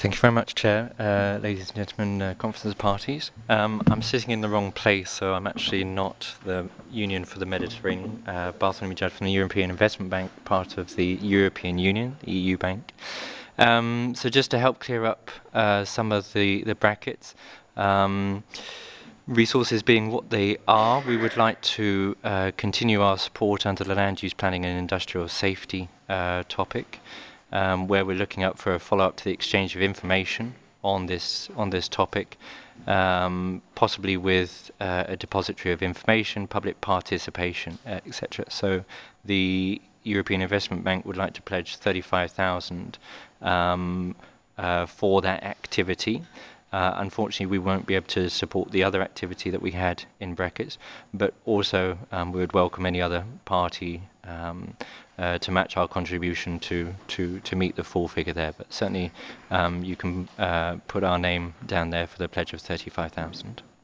Thank you very much, Chair. Ladies and gentlemen, conferences parties. I'm sitting in the wrong place, so I'm actually not the Union for the Mediterranean. Bartholomew Judd from the European Investment Bank, part of the European Union, the EU bank. So just to help clear up some of the brackets, resources being what they are, we would like to continue our support under the land use planning and industrial safety topic, where we're looking up for a follow-up to the exchange of information on this topic, possibly with a depository of information, public participation, etc. So the European Investment Bank would like to pledge 35,000 for that activity. Unfortunately, we won't be able to support the other activity that we had in brackets, but also we would welcome any other party to match our contribution to meet the full figure there. But certainly, you can put our name down there for the pledge of 35,000.